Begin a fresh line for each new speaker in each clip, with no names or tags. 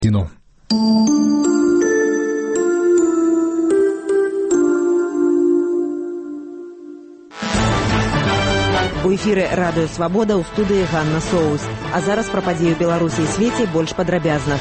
Кино.
У эфіры радыё «Свабода», ў студыі Ганна Соус. А зараз пра падзеі ў Беларусі і свеце больш падрабязна.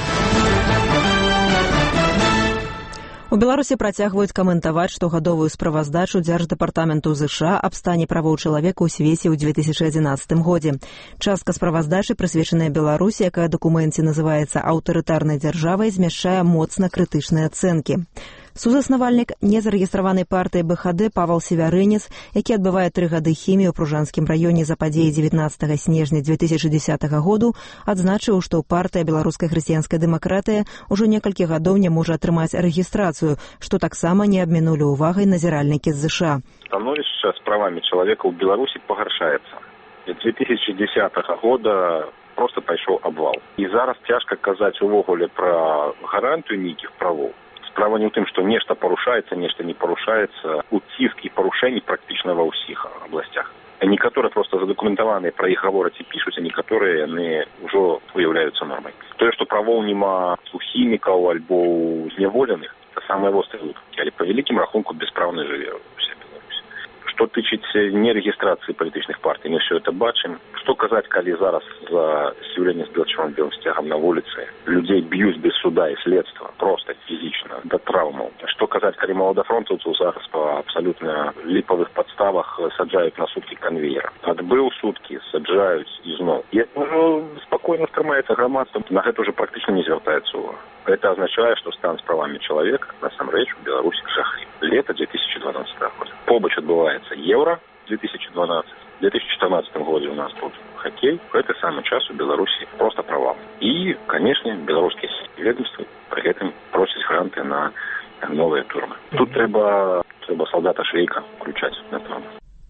У Беларусі працягваюць каментаваць штогадовую справаздачу Дзярждэпартаменту ЗША аб стане правоў чалавека ў свеце ў 2011 годзе. Частка справаздачы, прысвечаная Беларусі, якая ў дакуменце называецца аўтарытарнай дзяржавай, змяшчае моцна крытычныя ацэнкі. Сузаснавальнік незарэгістраванай партыі БХД Павал Севярынец, які адбывае 3 гады хіміі ў Пружанскім раёне за падзеі 19 снежня 2010 году, адзначыў, што партыя беларускай хрысціянскай дэмакратыя ўжо некалькі гадоў не можа атрымаць рэгістрацыю, што таксама не абмінулі ўвагай назіральнікі з ЗША.
Становішча з правамі чалавека ў Беларусі пагаршаецца. З 2010 года проста пайшоў абвал. І зараз цяжка казаць увогуле пра гарантыю нейкіх правоў. Справа не ў тым, што нешта парушаецца, нешта не парушаецца. Уціск і парушэнні практычна ва ўсіх абласцях. Некаторыя проста задакументаваныя пра іх гавораць і пішуць, а некаторыя яны ўжо выяўляюцца нормай. Тое, што правоў няма у хімікаў альбо ў зняволеных, це самыя вострыя выпадкі, але па вялікім рахунку бяспраўна жыве ўся Беларусь. Што тычыцца нерэгістрацыі палітычных партый, мы ўсё гэта бачым. Што казаць, калі зараз за з'яўленне з белым сцягам на вуліцы людзей б'юць без суда і следства, проста фізічна, да траўмаў. Што казаць, калі маладафронтаўцаў зараз па абсалютна ліпавых падставах саджаюць на суткі канвеера. Адбыў суткі, саджаюць ізноў. І спакойна стрымаецца грамадства, на гэта ўжо практычна не звяртаецца ўвага. Это означае, што стан з правамі чалавека насамрэч у Беларусі жахлівы. Лета 2012 года. Побач адбываецца Еўра 2012. В 2014 годзе у нас тут хоккей. В гэты самы час у Беларусі проста правал. І, канешне, беларускія ведомствы пры гэтым просяць гранты на новыя турмы. Тут трэба салдата Швейка включаць на трон.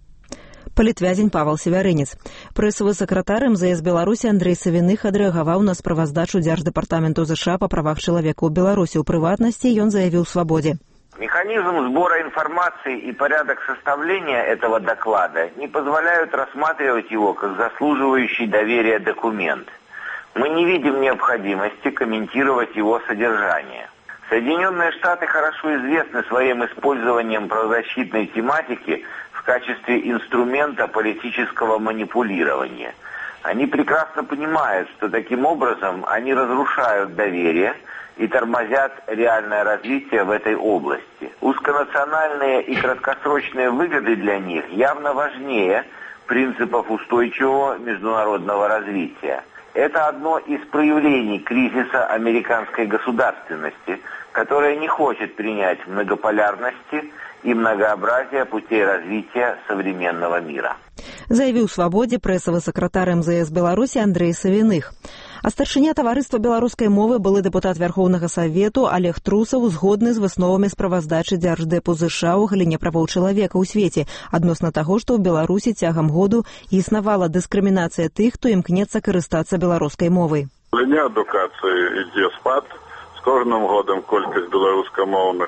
Палітвязень Павал Севярынец. Прэсавы сакратар МЗС Беларусі Андрэй Савіных адрэагаваў на справаздачу Дзярждэпартаменту ЗША па правах чалавека ў Беларусі. У прыватнасці ён заявіў «Свабодзе».
Механизм сбора информации и порядок составления этого доклада не позволяют рассматривать его как заслуживающий доверия документ. Мы не видим необходимости комментировать его содержание. Соединенные Штаты хорошо известны своим использованием правозащитной тематики в качестве инструмента политического манипулирования. Они прекрасно понимают, что таким образом они разрушают доверие и тормозят реальное развитие в этой области. Узконациональные и краткосрочные выгоды для них явно важнее принципов устойчивого международного развития. Это одно из проявлений кризиса американской государственности, которая не хочет принять многополярности и многообразия путей развития современного мира.
Заявіў «Свабодзе» прэсавы сакратар МЗС Беларусі Андрэй Савіных. А старшыня таварыства беларускай мовы былы дэпутат Вярхоўнага Савету Олег Трусаў згодны з высновамі справаздачы Дзярждэпу ЗША ў галіне правоў чалавека ў свеце адносна таго, што ў Беларусі цягам году існавала дыскрымінацыя тых, хто імкнецца карыстацца беларускай мовай.
У галіне адукацыі ідзе спад. З кожным годам колькасць беларускамоўных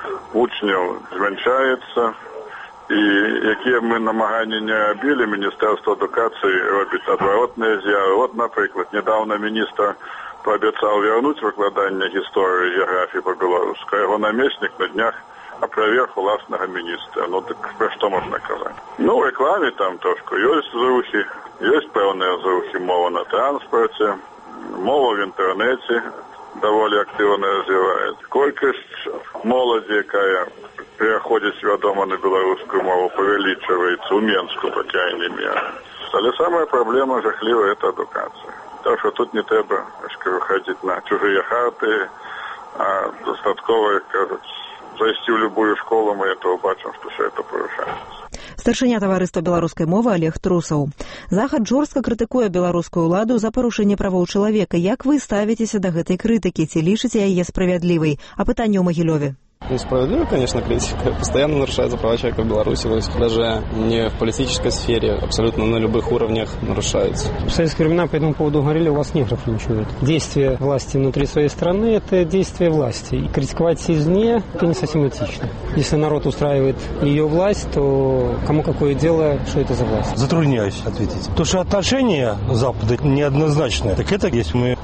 вучняў змяншаецца. І якія мы намаганні не абілі, Міністэрства адукацыі робіць адваротныя з'явы. Вот, напрыклад, недавно міністр паабяцаў вярнуць выкладанне гісторыі і геаграфіі па-беларуску. Яго намеснік на днях апроверг уласнага міністра. Ну, так пра што можна казаць? Ну, у рэкламе там трошку ёсць зрухі, ёсць пэўныя зрухі. Мова на транспарце, мова в інтэрнэце даволі актыўна развіваецца. Колькасць моладзі, якая переходить, вядома, на беларускую мову, павялічваецца ў Менску, по крайней мере. Але самая праблема жахлівая – это адукацыя. Так что тут не трэба выходить на чужие харты, а дастаткова, кажуць, зайсці ў любую школу, мы этого бачым, што все это парушаецца.
Старшыня таварыства беларускай мовы Олег Трусаў. Захад жорстка крытыкуе беларускую ўладу за парушэнне правоў чалавека. Як вы ставіцеся да гэтай крытыкі? Ці лічыце яе справядлівай? А пытанне ў Магілёве.
Несправедливая, конечно, критика. Постоянно нарушаются права человека в Беларуси. Даже не в политической сфере, абсолютно на любых уровнях нарушаются.
В советские времена по этому поводу говорили, у вас негров линчуют. Действие власти внутри своей страны – это действие власти. И критиковать извне – это не совсем этично. Если народ устраивает ее власть, то кому какое дело, что это за власть?
Затрудняюсь ответить. То, что отношения Запада неоднозначные, так это если мы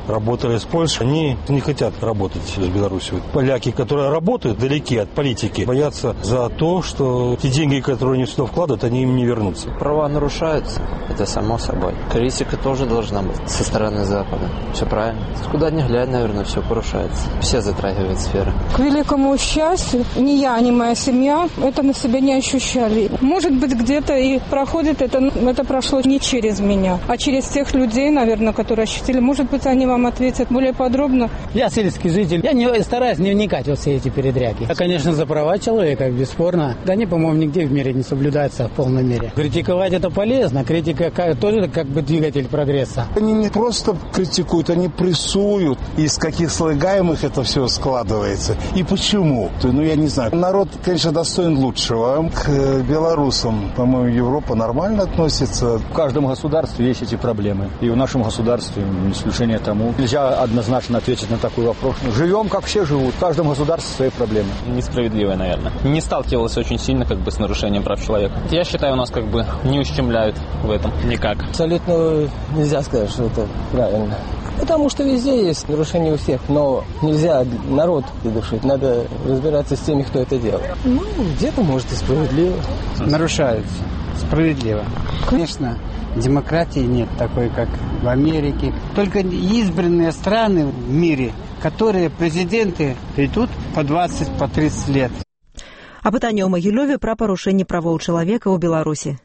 работали с Польшей, они не хотят работать с Беларусью. Поляки, которые работают далеки от политики, боятся за то, что те деньги, которые они сюда вкладывают, они им не вернутся.
Права нарушаются, это само собой. Критика тоже должна быть со стороны Запада. Все правильно. Куда ни глянь, наверное, все порушается. Все затрагивают сферы.
К великому счастью, ни я, ни моя семья это на себя не ощущали. Может быть, где-то и проходит это прошло не через меня, а через тех людей, наверное, которые ощутили. Может быть, они вам ответят более подробно.
Я сельский житель. Я стараюсь не вникать во все эти передряги. Я, конечно, за права человека, бесспорно. Да они, по-моему, нигде в мире не соблюдаются в полной мере. Критиковать это полезно. Критика тоже как бы двигатель прогресса.
Они не просто критикуют, они прессуют. Из каких слагаемых это все складывается. И почему? Я не знаю. Народ, конечно, достоин лучшего. К белорусам, по-моему, Европа нормально относится.
В каждом государстве есть эти проблемы. И в нашем государстве не исключение тому. Нельзя однозначно ответить на такой вопрос. Живем, как все живут. В каждом государстве свои проблемы.
Несправедливое, наверное. Не сталкивался очень сильно с нарушением прав человека. Я считаю, у нас не ущемляют в этом никак.
Абсолютно нельзя сказать, что это правильно. Потому что везде есть нарушения у всех, но нельзя народ придушить. Надо разбираться с теми, кто это делает. Где-то, может, и справедливо.
Нарушаются. Справедливо. Конечно, демократии нет такой, как в Америке. Только избранные страны в мире, которые президенты идут по 20, по 30 лет.
А пытанне ў Магілёве пра парушэнне правоў чалавека ў Беларусі.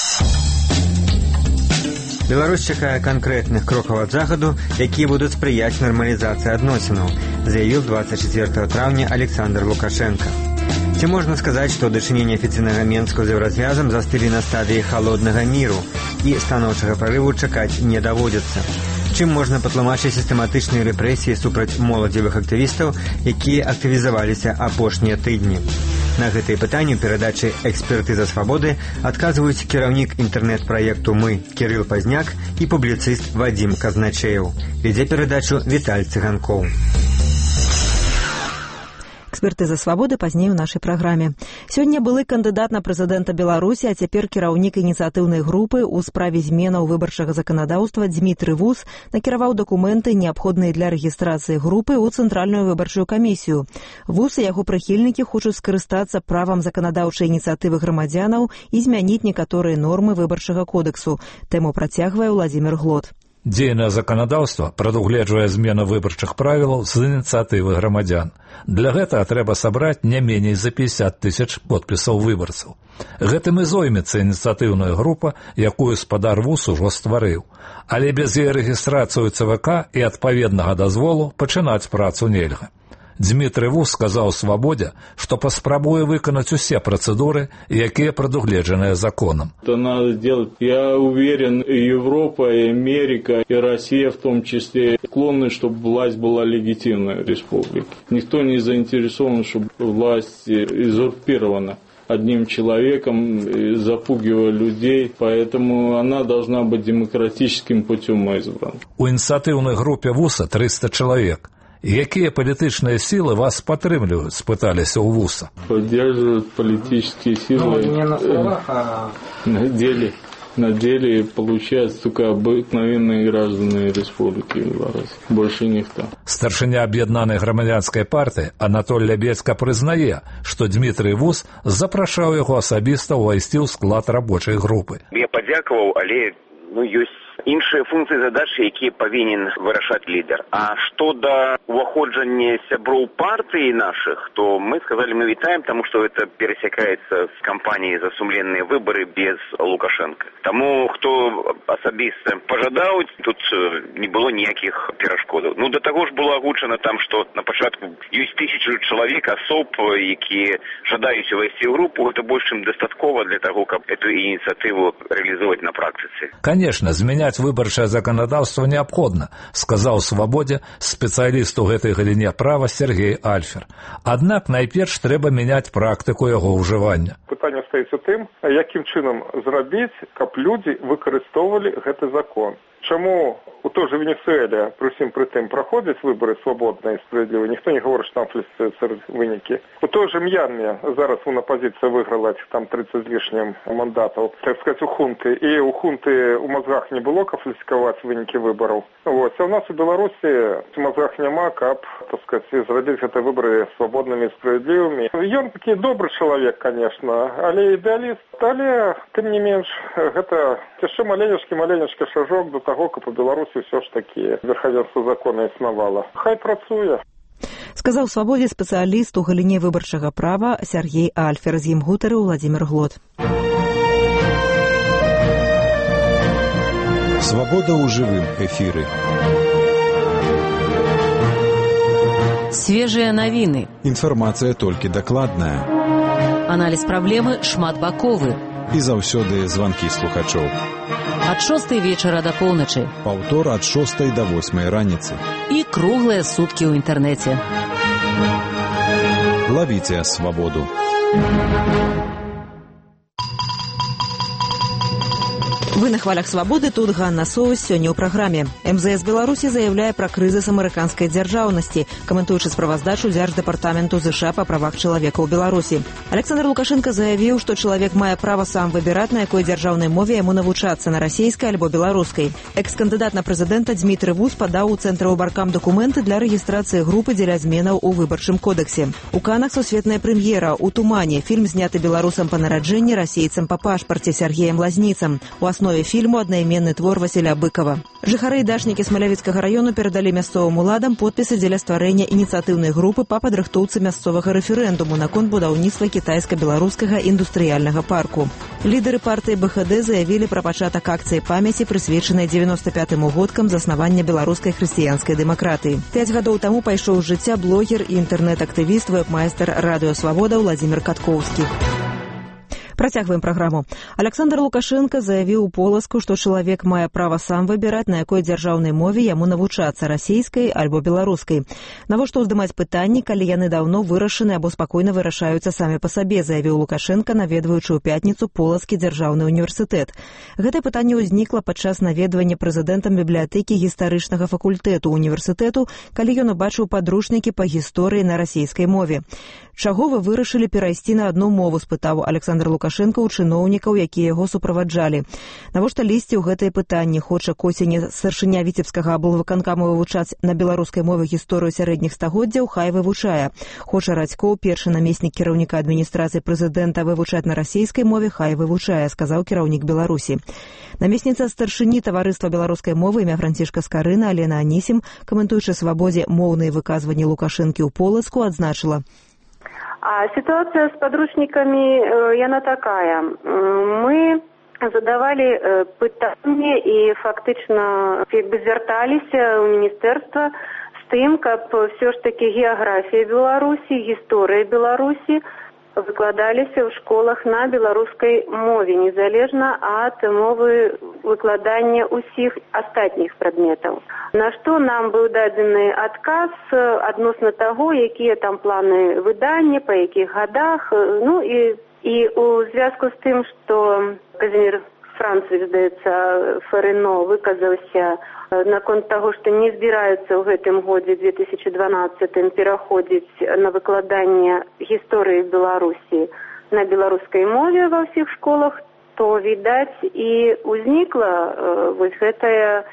Беларусь чакае канкрэтных крокаў ад захаду, якія будуць спрыяць нармалізацыі адносінаў, заявіў 24 траўня Александр Лукашенко. Ці можна сказаць, што дачыненні афіцыйнага Менску з еўразвязам застылі на стадыі халоднага міру і станоўчага прарыву чакаць не даводзіцца. Чым можна патлумачыць сістэматычныя рэпрэсіі супраць моладзевых актывістаў, якія актывізаваліся апошнія тыдні? На гэтыя пытанні ў перадачы «Экспертыза свабоды» адказваюць кіраўнік інтэрнэт-праекту «Мы» Кірыл Пазняк і публіцыст Вадзім Казначеў. Вядзе перадачу Віталь Цыганкоў.
Экспертыза свабоды пазней у нашай праграме. Сёння былы кандыдат на прэзідэнта Беларусі, а цяпер кіраўнік ініцыятыўнай групы ў справе зменаў выбарчага заканадаўства Дзмітрый Вус накіраваў дакументы, неабходныя для рэгістрацыі групы ў Цэнтральную выбарчую камісію. Вус і яго прыхільнікі хочуць скарыстацца правам заканадаўчай ініцыятывы грамадзянаў і змяніць некаторыя нормы выбарчага кодексу. Тэму працягвае Владзімір Глот.
Дзейнае заканадаўства прадугледжвае змену выбарчых правілаў з ініцыятывы грамадзян. Для гэтага трэба сабраць не меней за 50 тысяч подпісаў выбарцаў. Гэтым і зоймецца ініцыятыўная група, якую спадар Вус ужо стварыў. Але без яе рэгістрацыі ў ЦВК і адпаведнага дазволу пачынаць працу нельга. Дзмітрый Вус сказаў «Свободе», что паспрабуе выканаць усе процедуры, якія прадугледжаныя законом.
Это надо делать. Я уверен, и Европа, и Америка, и Россия в том числе склонны, чтобы власть была легитимной республикой. Никто не заинтересован, чтобы власть узурпирована одним человеком, запугивая людей, поэтому она должна быть демократическим путем избрана.
У ініцыятыўнай групе Вуса 300 человек. Якія палітычныя сілы вас падтрымліваюць, спыталіся ў Вуса.
Поддерживают политические силы.
Не на словах, а
на деле получается только обыкновенные граждане Республики Беларусь. Больше никто.
Старшыня аб'яднанай грамадзянскай партыі Анатоль Лябецка прызнае, што Дзмітрый Вус запрашаў яго асабіста ўвайсці ў склад рабочай групы.
Я падзякаваў, але ёсць іншыя функцыі задачы, якія павінен вырашаць лідар. А што да уваходжання сяброў партыі нашых, то мы сказали, мы вітаем, тому што это перасякаецца з кампаніяй за сумленныя выбары без Лукашенко. Таму, хто асабіста пажадаў, тут не было ніякіх перашкодаў. До таго ж было агучана там, што на пачатку ёсць 1000 чалавек, асоб, якія жадаюць увайсці ў групу. Гэта больш чым дастаткова для таго, каб эту ініцыятыву рэалізаваць на практыцы.
Конечно, змяняць выбарчае заканадаўства неабходна, сказаў «Свободе» спецыяліст у гэтай галіне права Сергей Альфер. Аднак найперш трэба мяняць практыку яго ўжывання.
Пытанне стаіцца тым, якім чынам зрабіць, каб людзі выкарыстоўвалі гэты закон. Чому у той же Венесуэле при всім при тим проходять вибори свободно і справедливо, ніхто не говорить, що там фальсифікуються виники. У той же М'янмі зараз вона опозиція виграла там 30 з лишнім мандатів, так сказати, у хунти. І у хунти у мозгах не було фальсифікувати виники виборів. Ось, а у нас у Білорусі в мозгах нема, як, так сказати, зробити ці вибори свободними і справедливими. Він такий добрий чоловік, звісно, але ідеаліст. Але, тим не менш, це ще маленький шажок до того, як у Білорусі все ж таки верховенство закону існувало. Хай працює.
Сказаў «Свабодзе» спецыяліст у галіне выбарчага права Сергей Альфер, з ім гутарыў Владимир Глот.
Свобода ў жывым эфіры.
Свежыя навіны.
Інфармацыя толькі дакладная.
Аналіз праблемы шматбаковы.
І заўсёды званкі слухачоў.
Ад 6 вечара до поўначы.
Паўтор ад 6 до 8 раніцы.
І круглыя суткі ў інтэрнэце.
Лавіце свабоду.
Вы на хвалях свабоды, тут Ганна Соус. Сёння ў праграме. МЗС Беларусі заяўляе пра крызіс амерыканскай дзяржаўнасці, каментуючы справаздачу Дзярждэпартаменту ЗША па правах чалавека ў Беларусі. Александр Лукашенко заявіў, што чалавек мае права сам выбіраць, на якой дзяржаўнай мове яму навучацца, на расійскай альбо беларускай. Экс-кандыдат на прэзідэнта Дмітрый Вус падаў у Цэнтр выбаркам дакументы для рэгістрацыі групы дзеля зменаў у выбарчым кодексе. У Канах сусветная прэм'ера «У тумане». Фільм зняты беларусам па нараджэнні, расейцам па пашпарце Сергеем Лазніцам. У аснове фільму аднайменны твор Васіля Быкова. Жыхары і дачнікі Смалявіцкага раёну перадалі мясцовым уладам подпісы дзеля стварэння ініцыятыўнай групы па падрыхтоўцы мясцовага рэферэндуму наконт будаўніцтва кітайска-беларускага індустрыяльнага парку. Лідары партыі БХД заявілі пра пачатак акцыі памяці, прысвечанай 95-м годкам заснавання беларускай хрысціянскай дэмакратыі. 5 гадоў таму пайшоў з жыцця блогер і інтэрнэт-актывіст, вэб-майстар радыё «Свабода» Владимир Каткоўскі. Працягваем праграму. Александр Лукашенко заявіў у Полацку, што чалавек мае права сам выбіраць, на якой дзяржаўнай мове яму навучацца, расійскай альбо беларускай. Навошта ўздымаць пытанні, калі яны даўно вырашаны або спакойна вырашаюцца самі па сабе, заявіў Лукашенко, наведваючы ў пятніцу Полацкі дзяржаўны універсітэт. Гэтае пытанне ўзнікла падчас наведвання прэзідэнтам бібліятэкі гістарычнага факультэту універсітэту, калі ён убачыў падручнікі па гісторыі на расійскай мове. Чаго вы вырашылі перайсці на адну мову, спытаў Александр Лукашенко ў чыноўнікаў, якія яго суправаджалі. Навошта лезці ў гэтае пытанне? Хоча к осені старшыня Віцебскага аблвыканкаму вывучаць на беларускай мове гісторыю сярэдніх стагоддзяў, хай вывучае. Хоча Радзькоў, першы намеснік кіраўніка адміністрацыі прэзідэнта, вывучаць на расійскай мове, хай вывучае, сказаў кіраўнік Беларусі. Намесніца старшыні таварыства беларускай мовы імя Францішка Скарына Алена Анісім, каментуючы «Свабодзе» моўныя выказванні Лукашэнкі ў Полацку, адзначыла:
А ситуация с подручниками, она такая. Мы задавали питання і фактично зверталися у міністерство з тим, каб все ж таки географія Білорусі, історія Білорусі выкладаліся ў школах на беларускай мове, незалежна ад мовы выкладання ўсіх астатніх прадметаў. На што нам быў дадзены адказ адносна таго, якія там планы выдання, па якіх гадах. Ну і у звязку з тым, што Казімір Францевич, здаецца, Фарыно выказаўся наконт таго, што не збіраюцца ў гэтым годзе 2012 пераходзіць на выкладанне гісторыі Беларусі на беларускай мове ва ўсіх школах, то, відаць, і ўзнікла вось гэтае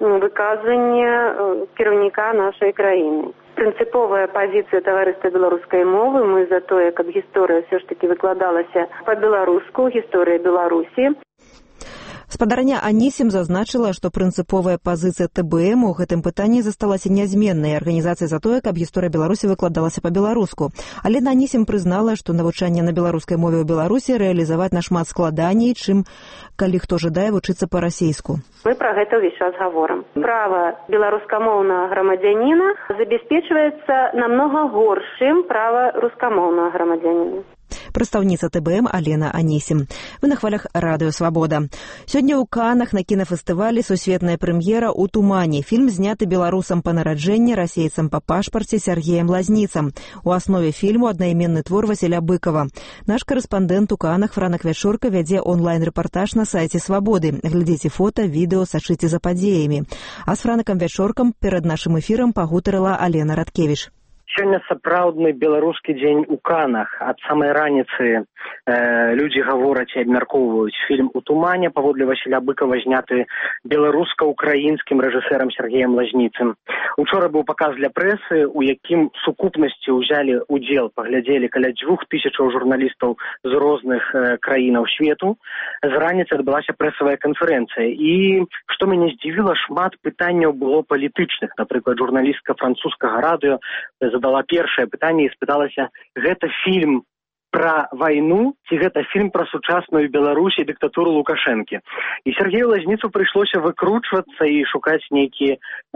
выказванне кіраўніка нашай краіны. Прынцыповая пазіцыя таварыства беларускай мовы, мы за тое, каб гісторыя все ж таки выкладалася па-беларуску, гісторыя Беларусі.
Спадарня Анісім зазначыла, што прынцыповая пазіцыя ТБМ у гэтым пытанні засталася нязменнай. Арганізацыя за тое, каб гісторыя Беларусі выкладалася па-беларуску. Але Анісім прызнала, што навучанне на беларускай мове ў Беларусі рэалізаваць нашмат складаней, чым калі хто жадае вучыцца па-расейску.
Мы пра гэта ўвесь час гаворым. Права беларускамоўнага грамадзяніна забяспечваецца намнога горш, чым права рускамоўнага грамадзяніна.
прадстаўніца ТБМ Алена Анісім. Вы на хвалях радыё «Свабода». Сёння ў Канах на кінафестывалі сусветная прэм'ера «У тумане». Фільм зняты беларусам па нараджэнні, расейцам па пашпарце Сергеем Лазніцам. У аснове фільму аднайменны твор Васіля Быкова. Наш карэспандэнт у Канах Франак Вячорка вядзе онлайн-рэпартаж на сайце «Свабоды». Глядзіце фота, відэо, сачыце за падзеямі. А з Франакам Вячоркам перад нашым эфірам пагутарыла Алена Радкевіч.
Сёння сапраўдны беларускі дзень у Канах. Ад самай раніцы людзі гавораць і абмяркоўваюць фільм «У тумане» паводле Васіля Быкова, зняты беларуска-украінскім рэжысэрам Сергеем Лазніцым. Учора быў паказ для прэсы, у якім сукупнасці ўзялі удзел, паглядзелі каля 2000 журналістаў з розных краінаў свету. З раніцы адбылася прэсавая канферэнцыя. І, што мяне здзівіла, шмат пытанняў было палітычных. Напрыклад, журналістка французскага радыё задала першае пытанне і спыталася: гэта фільм пра вайну ці гэта фільм пра сучасную Беларусь і дыктатуру Лукашэнкі? І Сергею Лазніцу прыйшлося выкручвацца і шукаць нейкі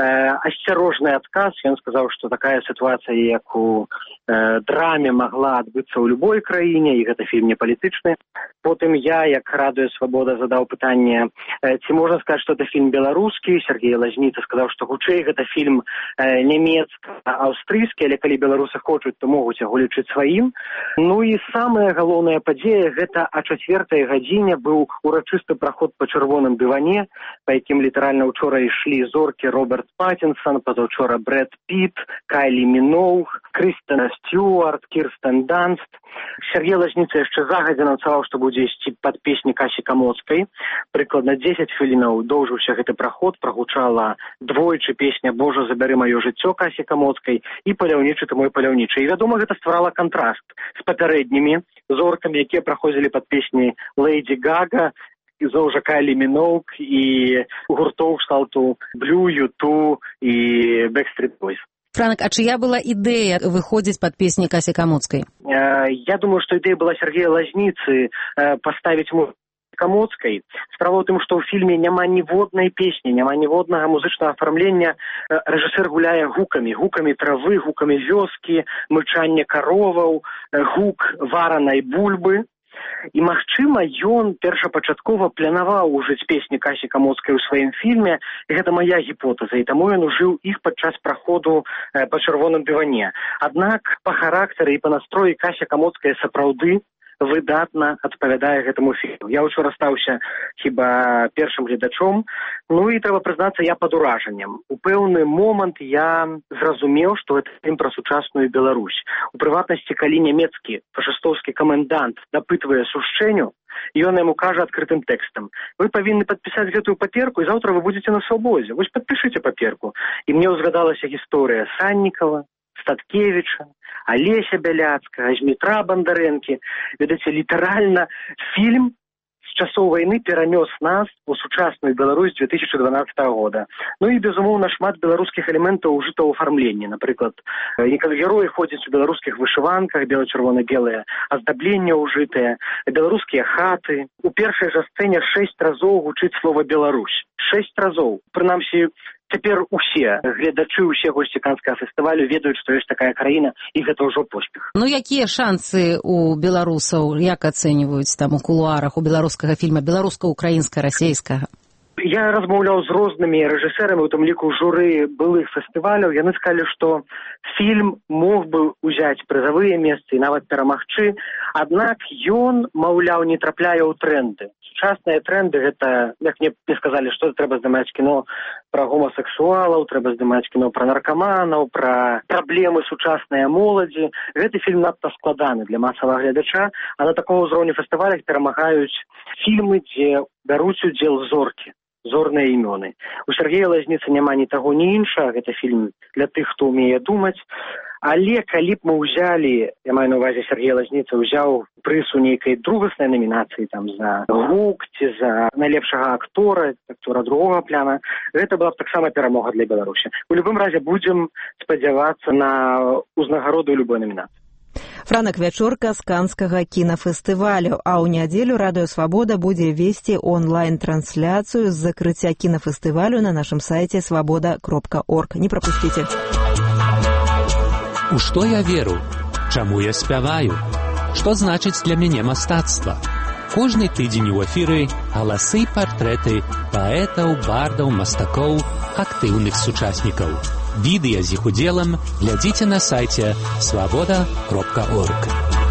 асцярожны адказ. Ён сказаў, што такая сітуацыя, як у драме, магла адбыцца ў любой краіне, і гэта фільм не палітычны. Потым я, як радыё «Свабода», задаў пытанне, ці можна сказаць, што гэта фільм беларускі. Сергей Лазніца сказаў, што хутчэй гэта фільм нямецка-аўстрыйскі, але калі беларусы хочуць, то могуць яго лічыць сваім. Ну і самая галоўная падзея, гэта о 4:00 гадзіне быў урачысты праход па чырвоным дыване, па якім літаральна ўчора ішлі зоркі Роберт Паттінсон, пазаўчора Брэд Піт, Кайлі Міноуг, Крыстен Стюарт, Кірстен Данст. Сергей Лазніца яшчэ загадзя анансаваў, што будзе ісці пад песні Касі Камоцкай. Прыкладна 10 хвілінаў доўжыўся гэты праход, прагучала двойчы песня «Божа, забяры маё жыццё» Касі Камоцкай і «Паляўнічы ты мой паляўнічы». І, вядома, гэта стварала кантраст з папярэднімі зоркамі, якія праходзілі пад песні Лэйдзі Гага, зноў жа Кайлі Міноуг і гуртоў кшталту Блю, Юту і Backstreet Boys.
Франак, а чыя была ідэя выходзіць пад песні Касі Камоцкай?
Я думаю, што ідэя была Сергея Лазніцы паставіць Камоцкай. Справа ў тым, што ў фільме няма ніводнай песні, няма ніводнага музычнага афармлення. Рэжысэр гуляе гукамі, гукамі травы, гукамі вёскі, мычанне кароваў, гук варанай бульбы. І, магчыма, ён першапачаткова планаваў ужыць песні Касі Камоцкай у сваім фільме, і гэта мая гіпотэза, і таму ён ужыў іх падчас праходу па чырвоным дыване. Аднак па характары і па настроі Кася Камоцкая сапраўды выдатна адпавядае гэтаму фільму. Я учора стаўся хіба першым гледачом, ну і трэба прызнацца, я пад уражаннем. У пэўны момант я зразумеў, што гэта фільм пра сучасную Беларусь. У прыватнасці, калі нямецкі фашыстоўскі камендант дапытвае Сушчэню, ён яму кажа адкрытым тэкстам: вы павінны падпісаць гэтую паперку, і заўтра вы будзеце на свабодзе. Вось падпішыце паперку. І мне ўзгадалася гісторыя Саннікава, Статкевіча, Алеся Бяляцкага, Змітра Бандарэнкі. Ведаце, літаральна фільм з часоў вайны перанёс нас у сучасную Беларусь 2012 года. Ну і, безумоўна, шмат беларускіх элементаў ужыта ў афармленні. Напрыклад, некалі героі ходзяць у беларускіх вышыванках, бела-чырвона-белыя аздабленне ўжытыя, беларускія хаты. У першай жа сцэне 6 разоў гучыць слова «Беларусь». 6 разоў. Прынамсі, цяпер усе гледачы, усе госці Канскага фестывалю ведаюць, што ёсць такая краіна, і гэта ўжо поспех.
Ну, якія шансы у беларусаў, як ацэньваюць там у кулуарах у беларускага фільма, беларуска-украінска-расейскага?
Я размаўляў з рознымі рэжысэрамі, у тым ліку журы былых фестываляў. Яны сказалі, што фільм мог бы ўзяць прызавыя месцы і нават перамагчы, аднак ён, маўляў, не трапляе ў трэнды. Сучасныя трэнды — гэта, як мне сказалі, што трэба здымаць кіно пра гомасексуалаў, трэба здымаць кіно пра наркаманаў, пра праблемы сучаснай моладзі. Гэты фільм надта складаны для масавага гледача, а на такому ўзроўні фестывалях перамагаюць фільмы, дзе бяруць удзел зоркі, зорныя імёны. У Сергея Лазніцы няма ні таго, ні іншага. Гэта фільм для тых, хто ўмее думаць. Але калі б мы ўзялі, я маю на ўвазе, Сергей Лазніца ўзяў прыз у нейкай другаснай намінацыі там за гук ці за найлепшага актора другога пляна, гэта была б таксама перамога для Беларусі. У любым разе будзем спадзявацца на ўзнагароду ў любой намінацыі.
Франак Вячорка з Канскага кінафестывалю, а ў нядзелю радыё «Свабода» будзе весці онлайн-трансляцыю з закрыцця кінафестывалю на нашым сайце свабода.орг. Не прапусціце.
У што я веру? Чаму я спяваю?
што значыць для мяне мастацтва. Кожны тыдзень у эфіры галасы, партрэты паэтаў, бардаў, мастакоў, актыўных сучаснікаў. Відэа з іх удзелам глядзіце на сайце свабода.орг.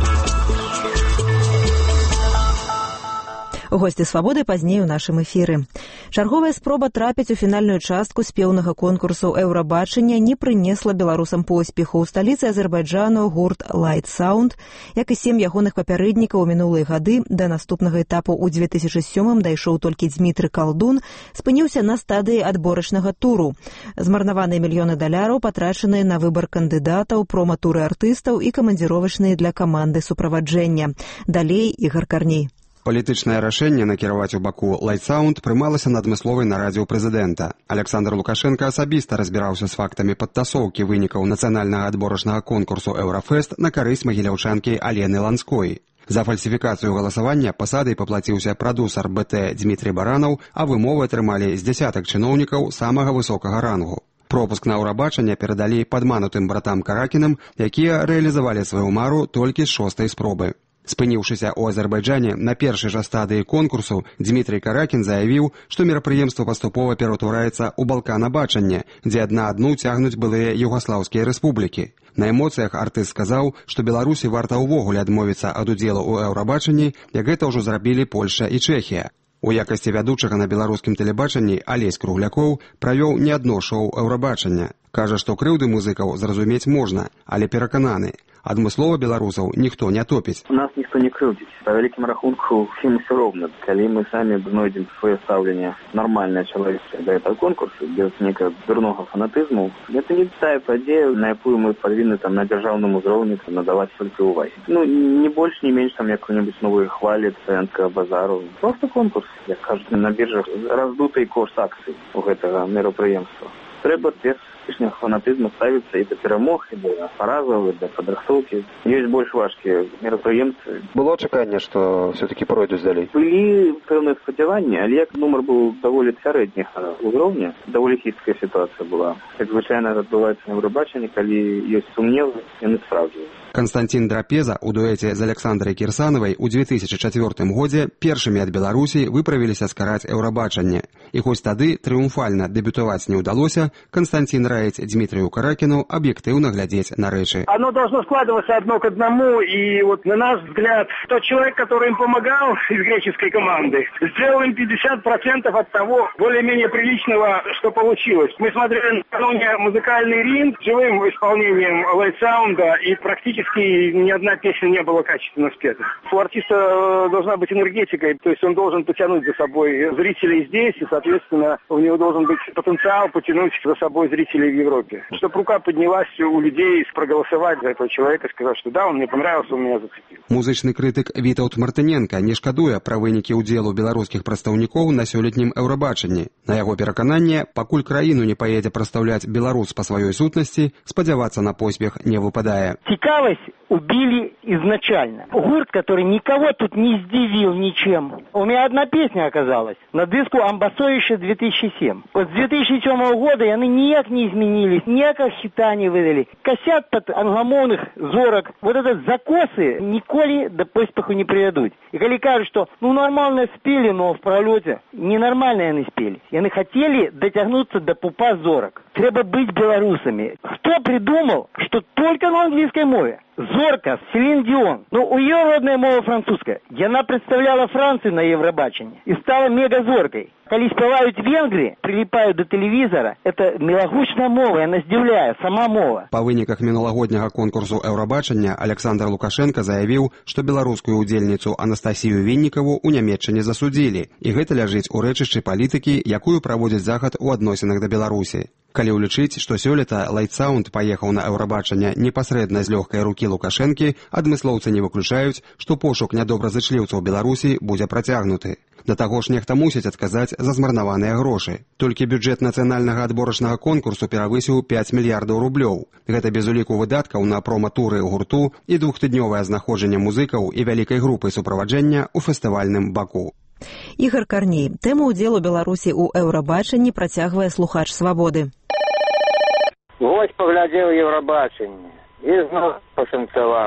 Госці «Свабоды» пазней у нашым эфіры. Чарговая спроба трапіць у фінальную частку спеўнага конкурсу «Еўрабачання» не прынесла беларусам поспеху. У сталіцы Азербайджану гурт «Light Sound», як і 7 ягоных папярэднікаў у мінулыя гады, да наступнага этапу ў 2007 дайшоў толькі Дзмітрый Калдун, спыніўся на стадыі адборачнага туру. Змарнаваныя мільёны даляраў патрачаныя на выбар кандыдатаў, прома-туры артыстаў і камандзіровачныя для каманды суправаджэння. Далей Ігар Карней.
Палітычнае рашэнне накіраваць у Баку «Light Sound» прымалася на адмысловай нарадзе ў прэзідэнта. Александр Лукашенко асабіста разбіраўся з фактамі падтасоўкі вынікаў нацыянальнага адборачнага конкурсу «Еўрафест» на карысць магіляўчанкі Алены Ланской. За фальсіфікацыю галасавання пасадай паплаціўся прадусар БТ Дзмітрый Баранаў, а вымовы атрымалі з дзясятак чыноўнікаў самага высокага рангу. Пропуск на «Еўрабачанне» перадалі падманутым братам Каракінам, якія рэалізавалі сваю мару толькі з 6-й спробы. Спыніўшыся ў Азербайджане на першай жа стадыі конкурсу, Дзмітрый Каракін заявіў, што мерапрыемства паступова пераўтвараецца ў балканабачанне, дзе адна адну цягнуць былыя югаслаўскія рэспублікі. На эмоцыях артыст сказаў, што Беларусі варта ўвогуле адмовіцца ад удзелу ў Еўрабачанні, як гэта ўжо зрабілі Польшча і Чэхія. У якасці вядучага на беларускім тэлебачанні Алесь Круглякоў правёў не адно шоу Еўрабачання. Кажа, што крыўды музыкаў зразумець можна, але перакананы. Адмыслова беларусаў ніхто не топіць.
У нас ніхто не крыўдзіць. Па вялікім рахунку всім усё роўна. Калі мы самі знойдзем сваё стаўленне нармальнае чалавечае да этого конкурсу, без некага дурнога фанатызму, гэта не тая падзея, на якую мы павінны там на дзяржаўным узроўні надаваць толькі ўвагі. Ну, не больш, не менш там якой-небудзь новай хвалі, цэнтка, базару. Просто конкурс, як кажуць на біржах, раздутай кошт акцый у гэтага мерапрыемства. Трэба без лішняга фанатызму ставіцца і да перамог, і да паразаў, і да падрыхтоўкі. Ёсць больш важкія мерапрыемствы.
Было чаканне, што все-таки пройдуць далей?
Былі пэўныя спадзяванні, але як нумар быў даволі сярэдняга ўзроўня, даволі хітрая сітуацыя была. Як звычайна адбываецца на Еўрабачанні, калі ёсць сумневы, яны спраўджваюць.
Константин Драпеза у дуэце з Александрай Кірсанавай у 2004 годзе першымі ад Беларусі выправіліся скараць Еўрабачанне. І хоць тады трыумфальна дэбютаваць не ўдалося, Константин раіць Дзмітрыю Каракіну объективно глядеть на речи.
Оно должно складываться одно к одному, и вот на наш взгляд, тот человек, который им помогал из греческой команды, сделал им 50% от того более-менее приличного, что получилось. Мы смотрели накануне музыкальный ринг живым исполнением Light Sound, и практически ни одна песня не была качественно спета. У артиста должна быть энергетика, то есть он должен потянуть за собой зрителей здесь, и, соответственно, у него должен быть потенциал потянуть за собой зрителей в Европе. Чтобы рука поднялась у людей проголосовать за этого человека, сказать, что да, он мне понравился, он меня зацепил.
Музычны крытык Вітаўт Мартыненка не шкадуе пра вынікі ўдзелу беларускіх прадстаўнікоў на сёлетнім Еўрабачанні. На яго перакананне, пакуль краіну не паедзе прадстаўляць беларус па сваёй сутнасці, спадзявацца на поспех не выпадае.
Цікавасць убили изначально. Гурт, который никого тут не сдивил ничем. У меня одна песня оказалась на диску «Амбасовище 2007». Вот с 2007 года они никак не изменились, никак хита не выдали. Косят под англомовных зорок. Вот этот закосы николи до поспеху не приведут. И коли кажут, что нормально спели, но в пролете ненормально они спели. И они хотели дотягнуться до пупа зорок. Треба быть белорусами. Кто придумал, что только на английской мове? Зорка, Селин Дион. Ну, у ее родная мова французская. Яна представляла Францию на Евробачении и стала мега-зоркой. Коли спевают в Венгрии, прилипают до телевизора, это мелагучная мова, она здзіўляе, сама мова.
Па выніках мінулагодняга конкурсу Еўрабачання Александр Лукашенко заявіў, што беларускую удзельніцу Анастасію Віннікаву ў Нямецчыне засудзілі, і гэта ляжыць у рэчышчы палітыкі, якую праводзіць захад у адносінах да Беларусі. Калі ўлічыць, што сёлета Light Sound паехаў на Еўрабачанне непасрэдна з лёгкай рукі Лукашэнкі, адмыслоўцы не выключаюць, што пошук нядобразычліўцаў Беларусі будзе працягнуты. Да таго ж нехта мусіць адказаць за змарнаваныя грошы. Толькі бюджэт нацыянальнага адборачнага конкурсу перавысіў 5 мільярдаў рублёў. Гэта без уліку выдаткаў на прома-туры гурту і двухтыднёвае знаходжанне музыкаў і вялікай групы суправаджэння ў фестывальным Баку.
Ігар Карней. Тэму ўдзелу Беларусі ў Еўрабачанні працягвае слухач «Свабоды».
Вось паглядзеў Еўрабачанне і зноў пашанцавала.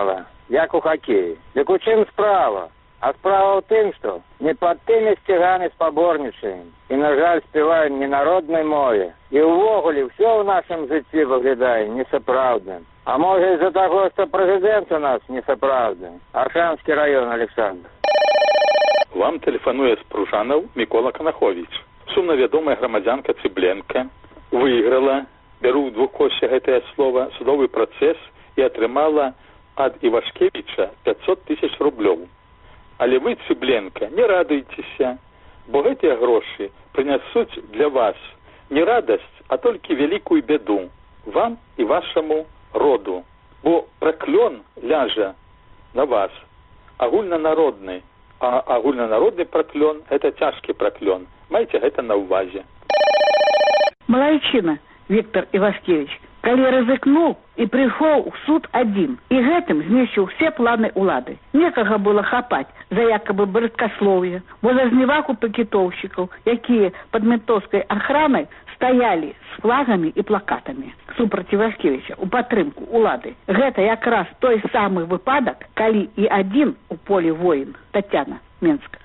як у хакеі. Дык у чым справа? А справа ў тым, што не пад тымі сцягамі спаборнічаем і, на жаль, спяваем не народнай мове. І ўвогуле ўсё ў нашым жыцці выглядае несапраўдным. А можа из-за таго, што прэзідэнт у нас несапраўдны. Аршанскі раён, Александр.
Вам тэлефануе з Пружанаў Мікола Канаховіч. Сумна вядомая грамадзянка Цыбленка выйграла, бяру ў двукосе гэтае слова, судовы працэс і атрымала ад Івашкевіча 500 000 рублёў. Але вы, Цыбленка, не радуйцеся, бо гэтыя грошы прынясуць для вас не радасць, а толькі вялікую бяду вам і вашаму роду. Бо праклён ляжа на вас агульнанародны, а агульнанародны праклён – гэта цяжкі праклён. Майце гэта на ўвазе.
Малайчына, Віктор Івашкевіч, калі рызыкнуў і прыйшоў у суд адзін, і гэтым знішчыў усе планы ўлады. Некага было хапаць за якобы брыдкаслоўе, бо за зневагу пакетоўшчыкаў, якія пад ментоўскай ахранай стаялі з флагамі і плакатамі супраць Івашкевіча у падтрымку ўлады. Гэта якраз той самы выпадак, калі і адзін у полі воін. Тацяна, Менск.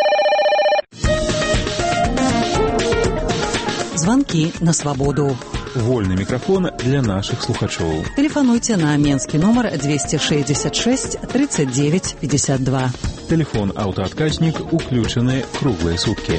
Звонки на свободу.
Вольный микрофон для наших слухачоў.
Телефонуйте на менский номер 266 39 52.
Телефон аўтаадказнік уключаны круглые сутки.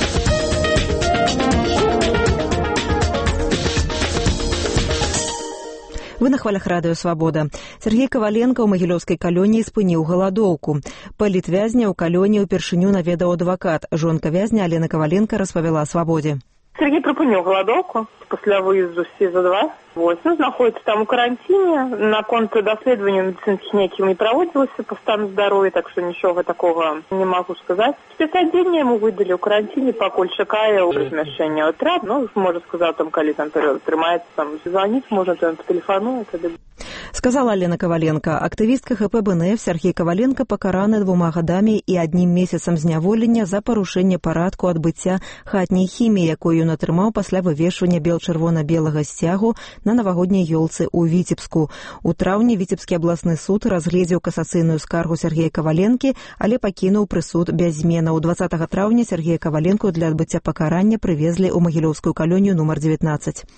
Вы на хвалях радыё «Свабода». Сергей Каваленко ў магілёўскай калоніі спыніў галадоўку. Палітвязня ў калоніі ўпершыню наведаў адвакат. Жонка вязня Алена Каваленко распавяла «Свабодзе».
Сергей припыніў галадоўку пасля выезду з СІЗА-2. Знаходится там у карантине. Наконт даследавання медицинских неким не проводилось по стану здоровья, так что ничего такого не могу сказать. Спецотделение ему выдали у карантине, покуль чакае размяшчэння отряд. Можно сказать, там, коли там период трымаецца, там звонить, можно там по телефону.
Сказала Алена Каваленко. Актывістка ХП БНФ Сергей Каваленко пакараны 2 гадамі і 1 месяцам зняволення за парушэнне парадку адбыцця хатняй хіміі, якую ён атрымаў пасля вывешвання бел-чырвона-белага сцягу на навагодняй ёлцы ў Віцебску. У траўні Віцебскі абласны суд разгледзеў касацыйную скаргу Сергея Каваленкі, але пакінуў прысуд без зменаў. 20 траўня Сергея Каваленку для адбыцця пакарання прывезлі ў магілёўскую калонію нумар 19.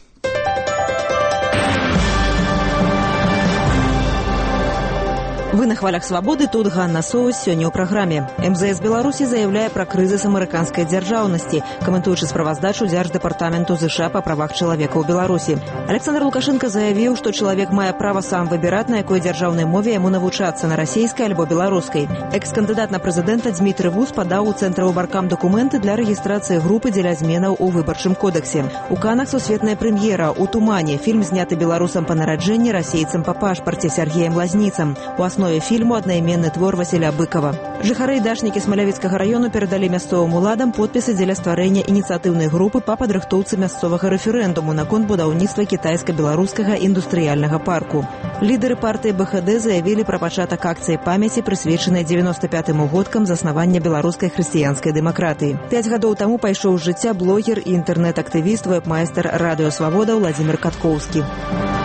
Вы на хвалях свабоды, тут Ганна Соус сёння ў праграме. МЗС Беларусі заяўляе пра крызіс амерыканскай дзяржаўнасці, каментуючы справаздачу Дзярждэпартаменту ЗША па правах чалавека ў Беларусі. Александр Лукашенко заявіў, што чалавек мае права сам выбіраць, на якой дзяржаўнай мове яму навучацца, на расейскай альбо беларускай. Экс-кандыдат на прэзідэнта Дмітрый Вус падаў у Цэнтр выбаркам дакументы для рэгістрацыі групы дзеля зменаў у выбарчым кодексе. У Канах сусветная прэм'ера «У тумане». Фільм зняты беларусам па нараджэнні, расейцам па пашпарце Сергеем Лазніцам. У основе фільму аднайменны твор Васіля Быкова. Жыхары і дачнікі Смалявіцкага раёну перадалі мясцовым уладам подпісы дзеля стварэння ініцыятыўнай групы па падрыхтоўцы мясцовага рэферэндуму наконт будаўніцтва кітайска-беларускага індустрыяльнага парку. Лідары партыі БХД заявілі пра пачатак акцыі памяці, прысвечанай 95-м угодкам заснавання беларускай хрысціянскай дэмакратыі. 5 гадоў таму пайшоў з жыцця блогер і інтэрнэт-актывіст, вэб-майстар радыё «Свабода» Владзімир Каткоўскі.